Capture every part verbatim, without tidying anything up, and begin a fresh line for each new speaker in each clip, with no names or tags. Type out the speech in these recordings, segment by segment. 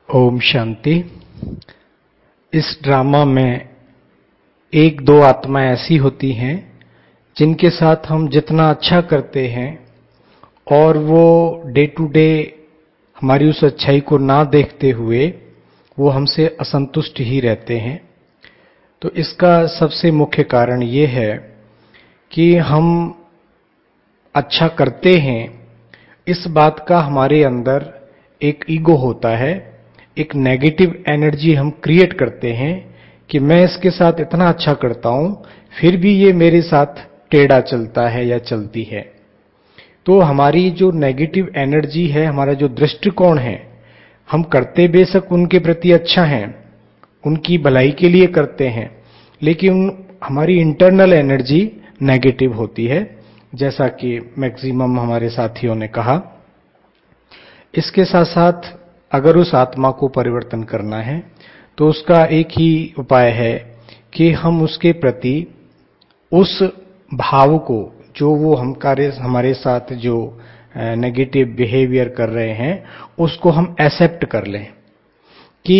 ओम शांति। इस ड्रामा में एक दो आत्माएं ऐसी होती हैं जिनके साथ हम जितना अच्छा करते हैं और वो डे टू डे हमारी उस अच्छाई को ना देखते हुए वो हमसे असंतुष्ट ही रहते हैं। तो इसका सबसे मुख्य कारण ये है कि हम अच्छा करते हैं, इस बात का हमारे अंदर एक ईगो होता है, एक नेगेटिव एनर्जी हम क्रिएट करते हैं कि मैं इसके साथ इतना अच्छा करता हूं फिर भी ये मेरे साथ टेढ़ा चलता है या चलती है। तो हमारी जो नेगेटिव एनर्जी है, हमारा जो दृष्टिकोण है, हम करते बेशक उनके प्रति अच्छा हैं, उनकी भलाई के लिए करते हैं, लेकिन हमारी इंटरनल एनर्जी नेगेटिव होती है, जैसा कि मैक्सिमम हमारे साथियों ने कहा। इसके साथ साथ अगर उस आत्मा को परिवर्तन करना है तो उसका एक ही उपाय है कि हम उसके प्रति उस भाव को, जो वो हम कार्य हमारे साथ जो नेगेटिव बिहेवियर कर रहे हैं, उसको हम एक्सेप्ट कर लें कि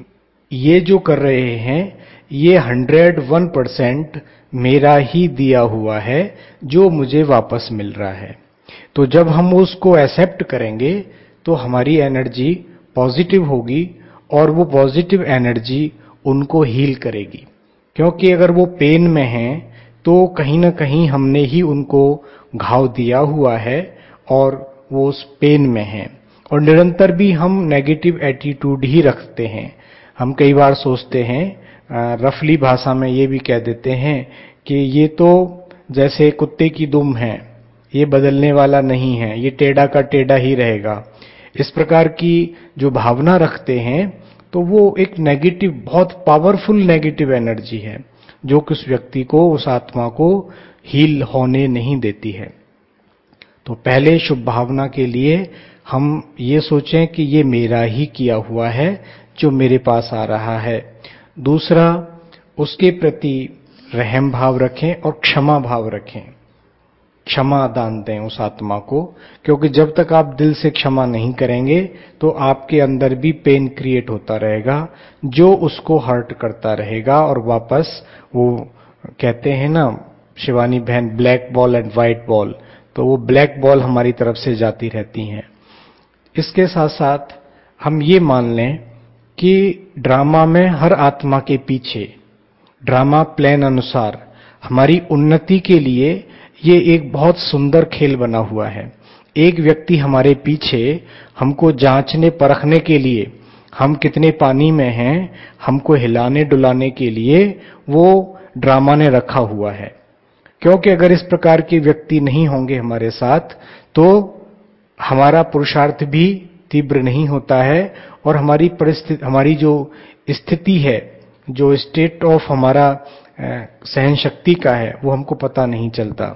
ये जो कर रहे हैं ये हंड्रेड वन परसेंट मेरा ही दिया हुआ है जो मुझे वापस मिल रहा है। तो जब हम उसको एक्सेप्ट करेंगे तो हमारी एनर्जी पॉजिटिव होगी और वो पॉजिटिव एनर्जी उनको हील करेगी, क्योंकि अगर वो पेन में हैं तो कहीं ना कहीं हमने ही उनको घाव दिया हुआ है और वो उस पेन में हैं। और निरंतर भी हम नेगेटिव एटीट्यूड ही रखते हैं। हम कई बार सोचते हैं, रफली भाषा में ये भी कह देते हैं कि ये तो जैसे कुत्ते की दुम है, ये बदलने वाला नहीं है, ये टेढ़ा का टेढ़ा ही रहेगा। इस प्रकार की जो भावना रखते हैं तो वो एक नेगेटिव, बहुत पावरफुल नेगेटिव एनर्जी है जो कि उस व्यक्ति को, उस आत्मा को हील होने नहीं देती है। तो पहले शुभ भावना के लिए हम ये सोचें कि ये मेरा ही किया हुआ है जो मेरे पास आ रहा है। दूसरा, उसके प्रति रहम भाव रखें और क्षमा भाव रखें, क्षमा दान दें उस आत्मा को, क्योंकि जब तक आप दिल से क्षमा नहीं करेंगे तो आपके अंदर भी पेन क्रिएट होता रहेगा जो उसको हर्ट करता रहेगा और वापस वो कहते हैं ना शिवानी बहन, black ball and white ball, तो वो ब्लैक बॉल हमारी तरफ से जाती रहती हैं। इसके साथ साथ हम ये मान लें कि ड्रामा में हर आत्मा के पीछे, ड्रामा प्लान अनुसार हमारी उन्नति के लिए ये एक बहुत सुंदर खेल बना हुआ है। एक व्यक्ति हमारे पीछे हमको जांचने परखने के लिए, हम कितने पानी में हैं, हमको हिलाने डुलाने के लिए वो ड्रामा ने रखा हुआ है। क्योंकि अगर इस प्रकार के व्यक्ति नहीं होंगे हमारे साथ तो हमारा पुरुषार्थ भी तीव्र नहीं होता है और हमारी परिस्थिति, हमारी जो स्थिति है, जो स्टेट ऑफ हमारा सहन शक्ति का है, वो हमको पता नहीं चलता।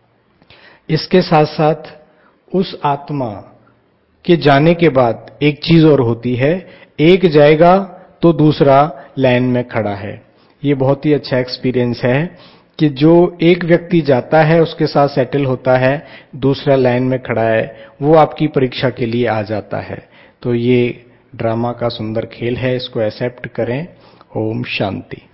इसके साथ साथ उस आत्मा के जाने के बाद एक चीज और होती है, एक जाएगा तो दूसरा लाइन में खड़ा है। ये बहुत ही अच्छा एक्सपीरियंस है कि जो एक व्यक्ति जाता है उसके साथ सेटल होता है, दूसरा लाइन में खड़ा है, वो आपकी परीक्षा के लिए आ जाता है। तो ये ड्रामा का सुंदर खेल है, इसको एक्सेप्ट करें। ओम शांति।